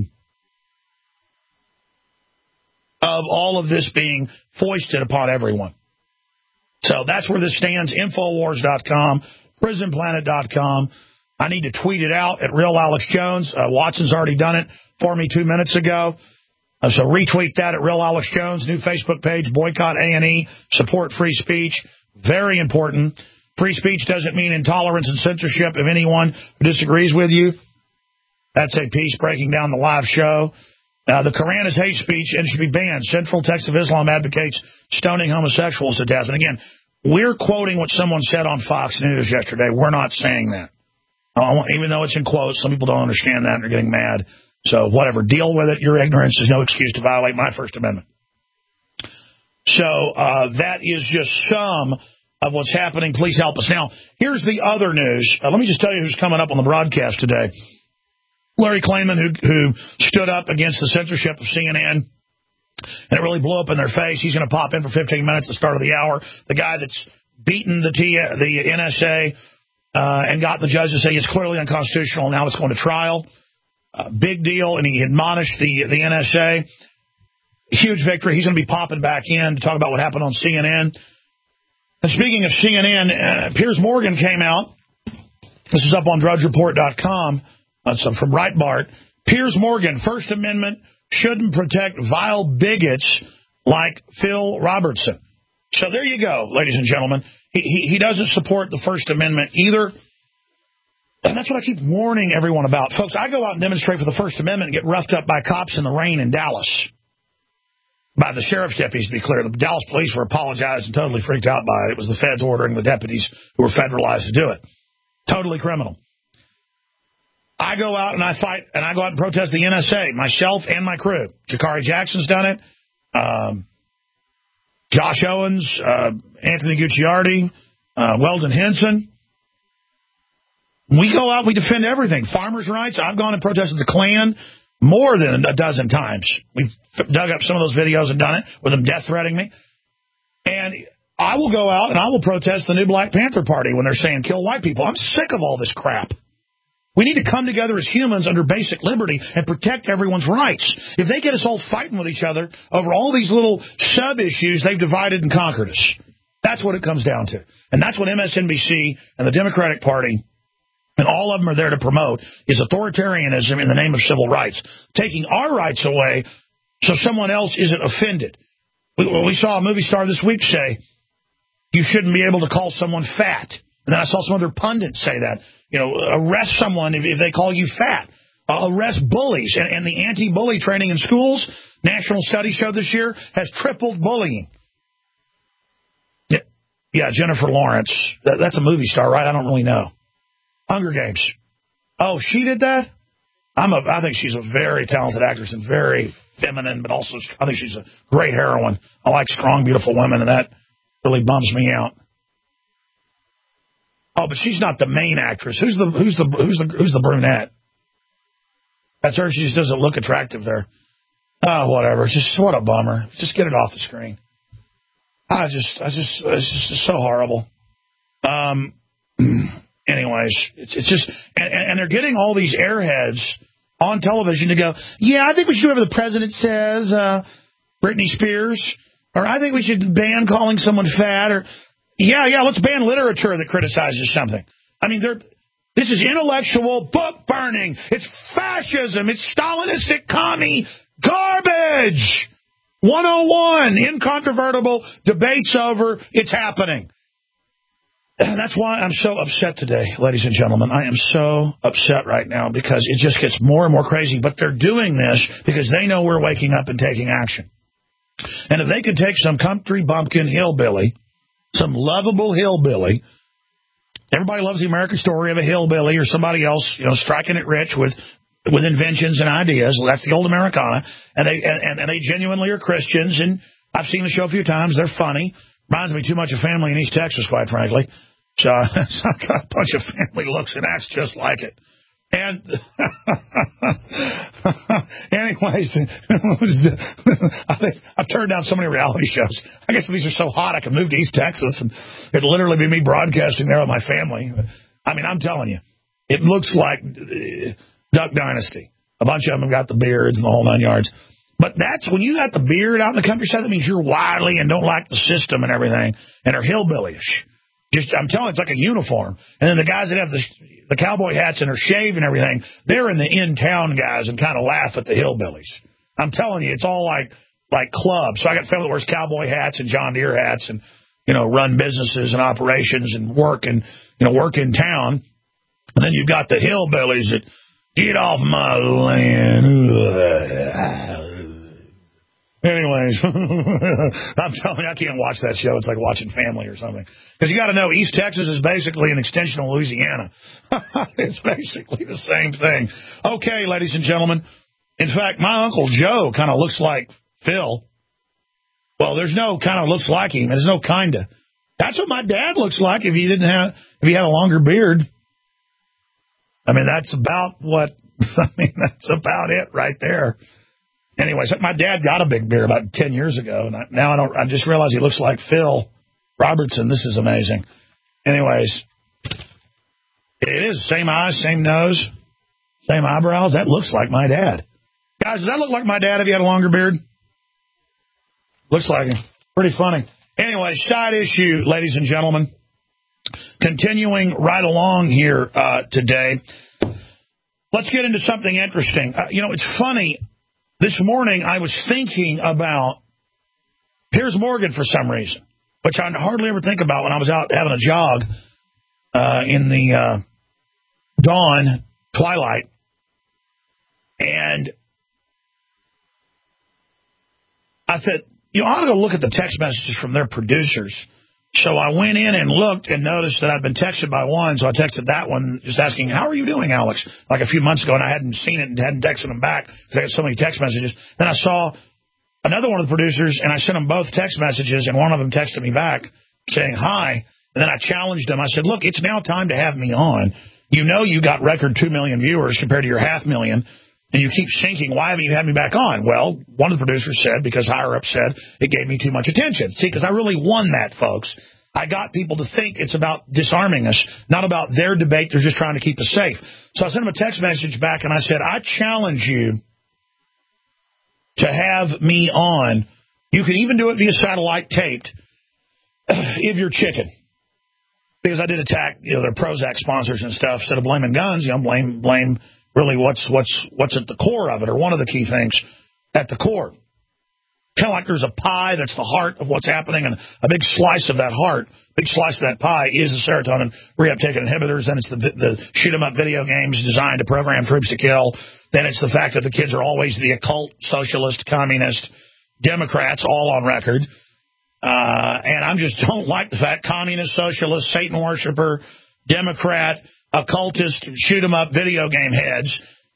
of all of this being foisted upon everyone. So that's where this stands, Infowars.com, PrisonPlanet.com. I need to tweet it out at Real Alex Jones. Watson's already done it for me 2 minutes ago. So retweet that at Real Alex Jones, new Facebook page, boycott A&E, support free speech. Very important. Free speech doesn't mean intolerance and censorship of anyone who disagrees with you. That's a piece breaking down the live show. The Quran is hate speech and should be banned. Central text of Islam advocates stoning homosexuals to death. And again, we're quoting what someone said on Fox News yesterday. We're not saying that. Even though it's in quotes, some people don't understand that and they're getting mad. So whatever, deal with it. Your ignorance is no excuse to violate my First Amendment. So that is just some of what's happening. Please help us. Now, here's the other news. Let me just tell you who's coming up on the broadcast today. Larry Klayman, who stood up against the censorship of CNN, and it really blew up in their face. He's going to pop in for 15 minutes at the start of the hour. The guy that's beaten the NSA and got the judge to say it's clearly unconstitutional. Now it's going to trial. Big deal, and he admonished the NSA. Huge victory. He's going to be popping back in to talk about what happened on CNN. And speaking of CNN, Piers Morgan came out. This is up on DrudgeReport.com. From Breitbart. Piers Morgan, First Amendment shouldn't protect vile bigots like Phil Robertson. So there you go, ladies and gentlemen. He doesn't support the First Amendment either. And that's what I keep warning everyone about. Folks, I go out and demonstrate for the First Amendment and get roughed up by cops in the rain in Dallas. By the sheriff's deputies, to be clear. The Dallas police were apologized and totally freaked out by it. It was the feds ordering the deputies who were federalized to do it. Totally criminal. I go out and I fight, and I go out and protest the NSA, myself and my crew. Jakari Jackson's done it. Josh Owens, Anthony Gucciardi, Weldon Henson. We go out, we defend everything. Farmers' rights. I've gone and protested the Klan more than a dozen times. We've dug up some of those videos and done it with them death threatening me. And I will go out and I will protest the new Black Panther Party when they're saying kill white people. I'm sick of all this crap. We need to come together as humans under basic liberty and protect everyone's rights. If they get us all fighting with each other over all these little sub-issues, they've divided and conquered us. That's what it comes down to. And that's what MSNBC and the Democratic Party and all of them are there to promote is authoritarianism in the name of civil rights, taking our rights away so someone else isn't offended. We saw a movie star this week say, you shouldn't be able to call someone fat. And then I saw some other pundits say that. Arrest someone if they call you fat. Arrest bullies. And the anti-bully training in schools, national study showed this year, has tripled bullying. Yeah, Jennifer Lawrence. That's a movie star, right? I don't really know. Hunger Games. Oh, she did that? I think she's a very talented actress and very feminine, but also I think she's a great heroine. I like strong, beautiful women, and that really bums me out. Oh, but she's not the main actress. Who's the brunette? That's her. She just doesn't look attractive there. Oh, whatever. It's just what a bummer. Just get it off the screen. It's just so horrible. Anyways, it's just, and they're getting all these airheads on television to go, yeah, I think we should do whatever the president says, Britney Spears, or I think we should ban calling someone fat, or yeah, let's ban literature that criticizes something. I mean, this is intellectual book burning. It's fascism. It's Stalinistic commie garbage. 101, incontrovertible, debates over, it's happening. And that's why I'm so upset today, ladies and gentlemen. I am so upset right now because it just gets more and more crazy. But they're doing this because they know we're waking up and taking action. And if they could take some country bumpkin hillbilly, some lovable hillbilly, everybody loves the American story of a hillbilly or somebody else, striking it rich with inventions and ideas. Well, that's the old Americana. And they genuinely are Christians. And I've seen the show a few times. They're funny. Reminds me too much of Family in East Texas, quite frankly. So I've got a bunch of family looks and acts just like it. And anyways, I think I've turned down so many reality shows. I guess these are so hot I can move to East Texas and it'd literally be me broadcasting there with my family. I mean, I'm telling you, it looks like Duck Dynasty. A bunch of them have got the beards and the whole 9 yards. But that's when you got the beard out in the countryside, that means you're wily and don't like the system and everything and are hillbillyish. I'm telling you, it's like a uniform. And then the guys that have the cowboy hats and are shaved and everything, they're in the in-town guys and kind of laugh at the hillbillies. I'm telling you, it's all like clubs. So I got family that wears cowboy hats and John Deere hats and, run businesses and operations and work in town. And then you've got the hillbillies that get off my land. Anyways, I'm telling you, I can't watch that show. It's like watching Family or something. Because you got to know, East Texas is basically an extension of Louisiana. It's basically the same thing. Okay, ladies and gentlemen. In fact, my Uncle Joe kind of looks like Phil. Well, there's no kind of looks like him. There's no kind of. That's what my dad looks like if he had a longer beard. I mean, that's about it right there. Anyways, my dad got a big beard about 10 years ago, and I just realized he looks like Phil Robertson. This is amazing. Anyways, it is same eyes, same nose, same eyebrows. That looks like my dad. Guys, does that look like my dad if he had a longer beard? Looks like him. Pretty funny. Anyway, side issue, ladies and gentlemen. Continuing right along here today. Let's get into something interesting. It's funny. This morning, I was thinking about Piers Morgan for some reason, which I hardly ever think about when I was out having a jog in the dawn, twilight. And I said, I ought to go look at the text messages from their producers. So I went in and looked and noticed that I'd been texted by one, so I texted that one just asking, how are you doing, Alex? Like a few months ago, and I hadn't seen it and hadn't texted them back because I got so many text messages. Then I saw another one of the producers, and I sent them both text messages, and one of them texted me back saying hi, and then I challenged them. I said, look, it's now time to have me on. You got record 2 million viewers compared to your 500,000, and you keep sinking. Why haven't you had me back on? Well, one of the producers said, because higher-up said, it gave me too much attention. See, because I really won that, folks. I got people to think it's about disarming us, not about their debate. They're just trying to keep us safe. So I sent them a text message back, and I said, I challenge you to have me on. You can even do it via satellite taped if you're chicken. Because I did attack their Prozac sponsors and stuff. Instead of blaming guns, blame really what's at the core of it, or one of the key things at the core. Kind of like there's a pie that's the heart of what's happening, and a big slice of that pie is the serotonin reuptake inhibitors. Then it's the shoot-'em-up video games designed to program troops to kill. Then it's the fact that the kids are always the occult, socialist, communist, Democrats, all on record. And I just don't like the fact communist, socialist, Satan worshiper, Democrat, occultist, shoot-'em-up video game heads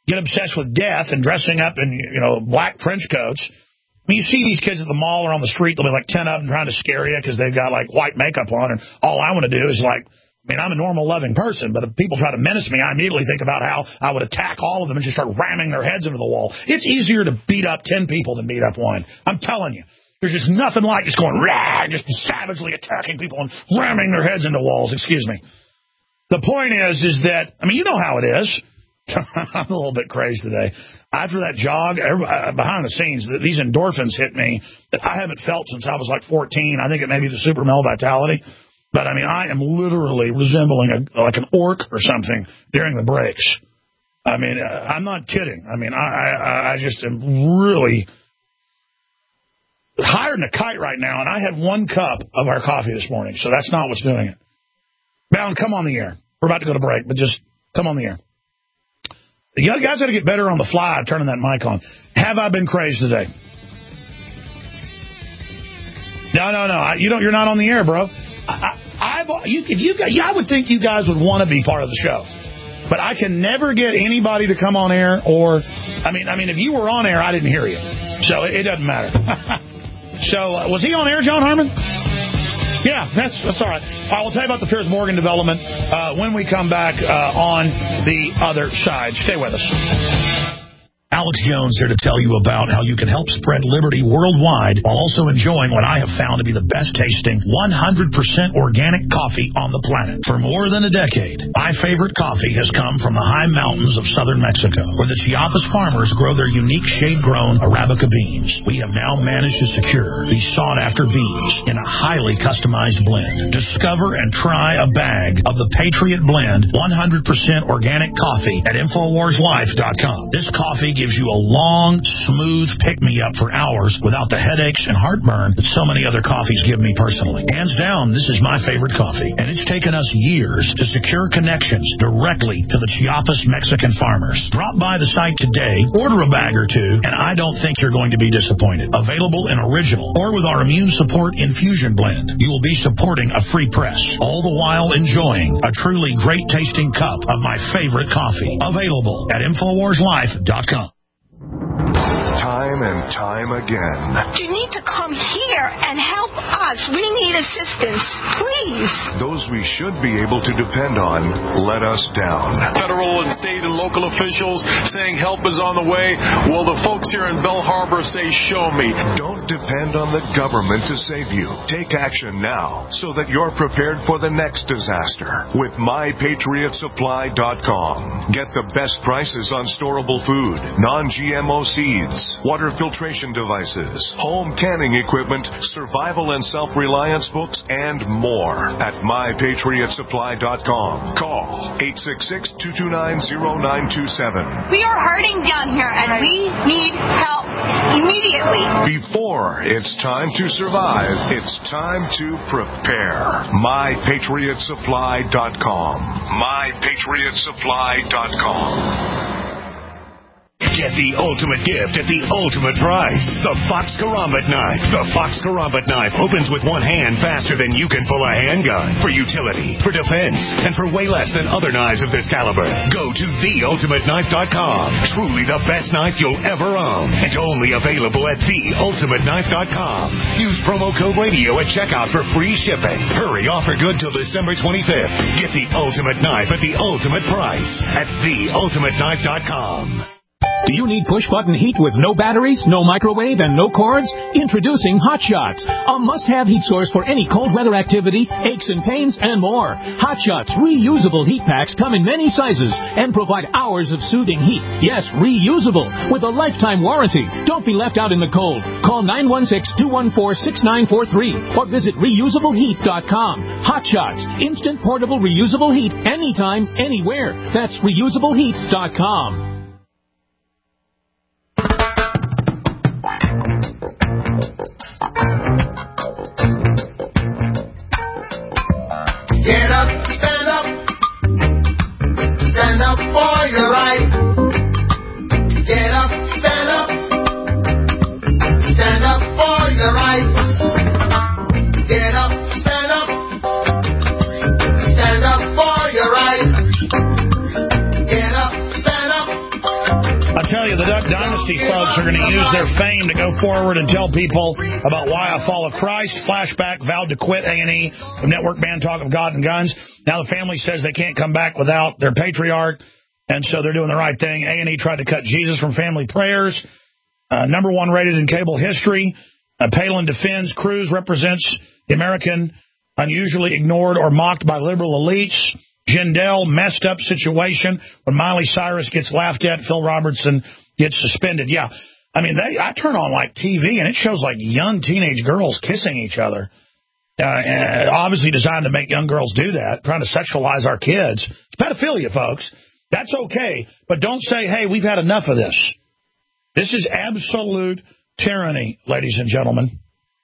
get obsessed with death and dressing up in, black trench coats. I mean, you see these kids at the mall or on the street, there'll be like 10 of them trying to scare you because they've got like white makeup on, and all I want to do is I'm a normal, loving person, but if people try to menace me, I immediately think about how I would attack all of them and just start ramming their heads into the wall. It's easier to beat up 10 people than beat up one. I'm telling you. There's just nothing like just going, rah, just savagely attacking people and ramming their heads into walls. Excuse me. The point is that, you know how it is. I'm a little bit crazy today. After that jog, behind the scenes, these endorphins hit me that I haven't felt since I was like 14. I think it may be the Super Male Vitality. But, I am literally resembling like an orc or something during the breaks. I'm not kidding. I just am really higher than a kite right now, and I had 1 cup of our coffee this morning, so that's not what's doing it. Bound, come on the air. We're about to go to break, but just come on the air. You guys got to get better on the fly turning that mic on. Have I been crazy today? No. You're not on the air, bro. I would think you guys would want to be part of the show, but I can never get anybody to come on air. Or, if you were on air, I didn't hear you, so it doesn't matter. So, was he on air, John Harmon? Yeah, that's all right. I will tell you about the Piers Morgan development when we come back on the other side. Stay with us. Alex Jones here to tell you about how you can help spread liberty worldwide while also enjoying what I have found to be the best tasting 100% organic coffee on the planet. For more than a decade, my favorite coffee has come from the high mountains of southern Mexico, where the Chiapas farmers grow their unique shade-grown Arabica beans. We have now managed to secure these sought-after beans in a highly customized blend. Discover and try a bag of the Patriot Blend 100% organic coffee at InfoWarsLife.com. This coffee gives you a long, smooth pick-me-up for hours without the headaches and heartburn that so many other coffees give me personally. Hands down, this is my favorite coffee, and it's taken us years to secure connections directly to the Chiapas Mexican farmers. Drop by the site today, order a bag or two, and I don't think you're going to be disappointed. Available in original or with our immune support infusion blend. You will be supporting a free press, all the while enjoying a truly great-tasting cup of my favorite coffee. Available at InfoWarsLife.com. Time and time again. You need to come here and help us. We need assistance, please. Those we should be able to depend on let us down. Federal and state and local officials saying help is on the way. Well, the folks here in Belle Harbor say, show me. Don't depend on the government to save you. Take action now so that you're prepared for the next disaster with MyPatriotSupply.com. Get the best prices on storable food, non-GMO seeds, water filtration devices, home canning equipment, survival and self-reliance books, and more at MyPatriotSupply.com. Call 866-229-0927. We are hurting down here, and we need help immediately. Before it's time to survive, it's time to prepare. MyPatriotSupply.com. MyPatriotSupply.com. Get the ultimate gift at the ultimate price. The Fox Karambit Knife. The Fox Karambit Knife opens with one hand faster than you can pull a handgun. For utility, for defense, and for way less than other knives of this caliber. Go to TheUltimateKnife.com. Truly the best knife you'll ever own. And only available at TheUltimateKnife.com. Use promo code radio at checkout for free shipping. Hurry, offer good till December 25th. Get the ultimate knife at the ultimate price at TheUltimateKnife.com. Do you need push-button heat with no batteries, no microwave, and no cords? Introducing Hot Shots, a must-have heat source for any cold weather activity, aches and pains, and more. Hot Shots reusable heat packs come in many sizes and provide hours of soothing heat. Yes, reusable, with a lifetime warranty. Don't be left out in the cold. Call 916-214-6943 or visit reusableheat.com. Hot Shots, instant portable reusable heat anytime, anywhere. That's reusableheat.com. Get up, stand up. Stand up for your right. Get up, stand up. Stand up for your right. Get up, stand up. Stand up for your right. Get up, stand up. you, the Duck Dynasty folks are going to use their fame to go forward and tell people about why I follow Christ. Flashback, vowed to quit A&E from network band Talk of God and Guns. Now the family says they can't come back without their patriarch, and so they're doing the right thing. A&E tried to cut Jesus from family prayers. Number one rated in cable history. Palin defends Cruz represents the American unusually ignored or mocked by liberal elites. Jindal, messed up situation. When Miley Cyrus gets laughed at, Phil Robertson gets suspended. Yeah, I mean, I turn on like TV and it shows like young teenage girls kissing each other. Obviously designed to make young girls do that, trying to sexualize our kids. It's pedophilia, folks. That's okay, but don't say, hey, we've had enough of this. This is absolute tyranny, ladies and gentlemen.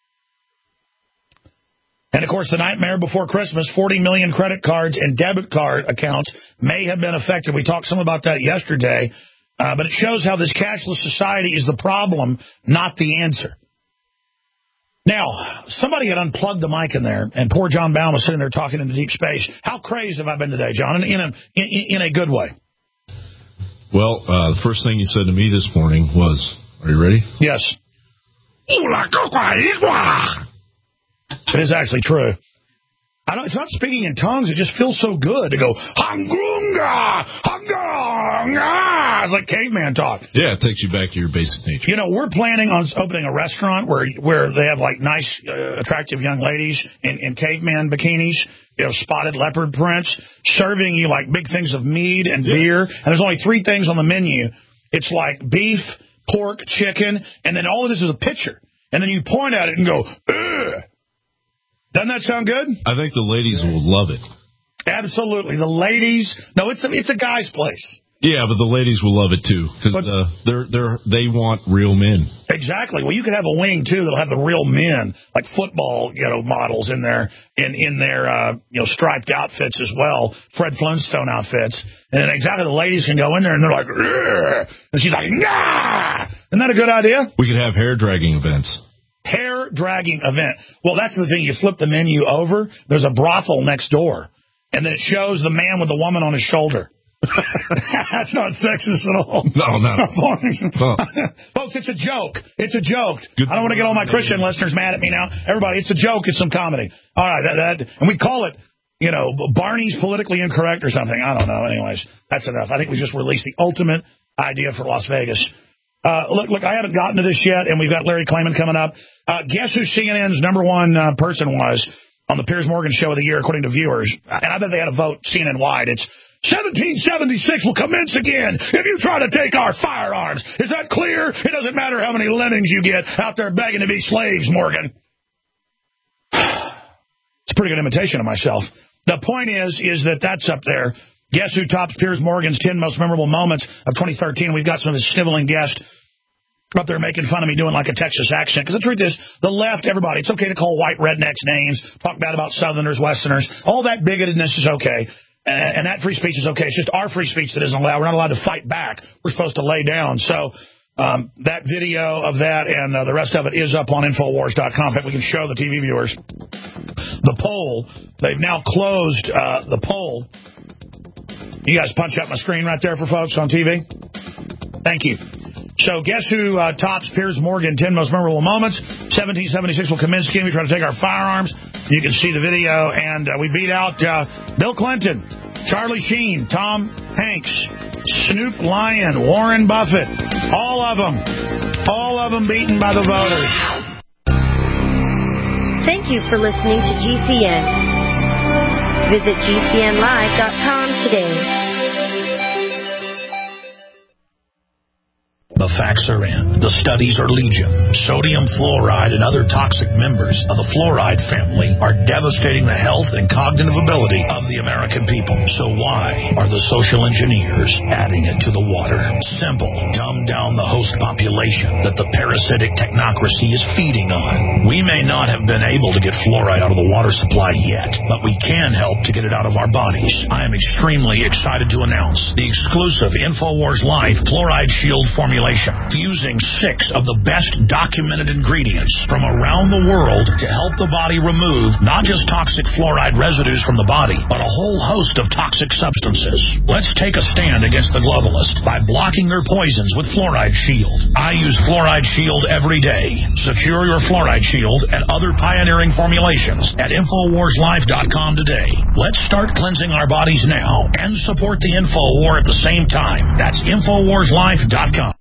And, of course, the nightmare before Christmas, 40 million credit cards and debit card accounts may have been affected. We talked some about that yesterday. But it shows how this cashless society is the problem, not the answer. Now, somebody had unplugged the mic in there, and poor John Bowne was sitting there talking into deep space. How crazy have I been today, John, in a good way? Well, the first thing you said to me this morning was, are you ready? Yes. It is actually true. It's not speaking in tongues. It just feels so good to go, Hangunga, Hangunga. It's like caveman talk. Yeah, it takes you back to your basic nature. You know, we're planning on opening a restaurant where they have, like, nice, attractive young ladies in caveman bikinis, you know, spotted leopard prints, serving you, like, big things of mead and beer. And there's only 3 things on the menu. It's like beef, pork, chicken, and then all of this is a picture. And then you point at it and go, ugh. Doesn't that sound good? I think the ladies will love it. Absolutely. The ladies. No, it's a guy's place. Yeah, but the ladies will love it, too, because they want real men. Exactly. Well, you could have a wing, too, that'll have the real men, like football, models in their striped outfits as well, Fred Flintstone outfits. And then exactly the ladies can go in there, and they're like, ugh. And she's like, nah. Isn't that a good idea? We could have hair-dragging events. Hair-dragging event. Well, that's the thing. You flip the menu over, there's a brothel next door, and then it shows the man with the woman on his shoulder. That's not sexist at all. No. Folks, it's a joke. It's a joke. I don't want to get all my Christian listeners mad at me now. Everybody, it's a joke. It's some comedy. All right, and we call it, Barney's politically incorrect or something. I don't know. Anyways, that's enough. I think we just released the ultimate idea for Las Vegas. Look, I haven't gotten to this yet, and we've got Larry Klayman coming up. Guess who CNN's number one person was on the Piers Morgan show of the year, according to viewers? And I bet they had a vote CNN-wide. It's 1776 will commence again if you try to take our firearms. Is that clear? It doesn't matter how many lemmings you get out there begging to be slaves, Morgan. It's a pretty good imitation of myself. The point is that's up there. Guess who tops Piers Morgan's 10 most memorable moments of 2013? We've got some of his sniveling guests up there making fun of me doing like a Texas accent. Because the truth is, the left, everybody, it's okay to call white rednecks names, talk bad about Southerners, Westerners. All that bigotedness is okay. And that free speech is okay. It's just our free speech that isn't allowed. We're not allowed to fight back. We're supposed to lay down. So that video of that and the rest of it is up on Infowars.com. In fact, we can show the TV viewers the poll. They've now closed the poll. You guys punch up my screen right there for folks on TV? Thank you. So guess who tops Piers Morgan 10 most memorable moments? 1776 will commence again. We try to take our firearms. You can see the video. And we beat out Bill Clinton, Charlie Sheen, Tom Hanks, Snoop Lion, Warren Buffett. All of them beaten by the voters. Thank you for listening to GCN. Visit GCNlive.com today. The facts are in. The studies are legion. Sodium fluoride and other toxic members of the fluoride family are devastating the health and cognitive ability of the American people. So why are the social engineers adding it to the water? Simple. Dumb down the host population that the parasitic technocracy is feeding on. We may not have been able to get fluoride out of the water supply yet, but we can help to get it out of our bodies. I am extremely excited to announce the exclusive InfoWars Life Fluoride Shield formulation formulation, fusing 6 of the best documented ingredients from around the world to help the body remove not just toxic fluoride residues from the body, but a whole host of toxic substances. Let's take a stand against the globalists by blocking their poisons with Fluoride Shield. I use Fluoride Shield every day. Secure your Fluoride Shield and other pioneering formulations at InfoWarsLife.com today. Let's start cleansing our bodies now and support the Info War at the same time. That's InfoWarsLife.com.